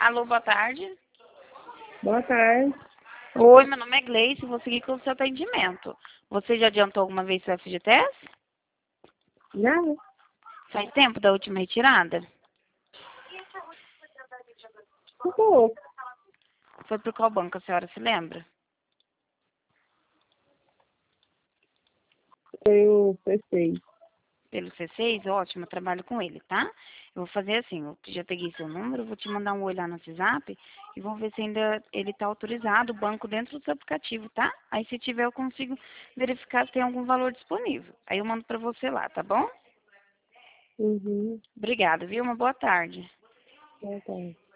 Alô, boa tarde. Boa tarde. Oi, meu nome é Gleice, vou seguir com o seu atendimento. Você já adiantou alguma vez seu FGTS? Já? Faz tempo da última retirada? Um pouco. Foi por qual banco, a senhora se lembra? Foi o C6. Pelo C6? Ótimo, eu trabalho com ele, tá? Eu vou fazer assim, eu já peguei seu número, vou te mandar um oi lá no WhatsApp e vou ver se ainda ele tá autorizado, o banco dentro do seu aplicativo, tá? Aí se tiver eu consigo verificar se tem algum valor disponível. Aí eu mando pra você lá, tá bom? Uhum. Obrigada, viu? Uma boa tarde. Boa tarde.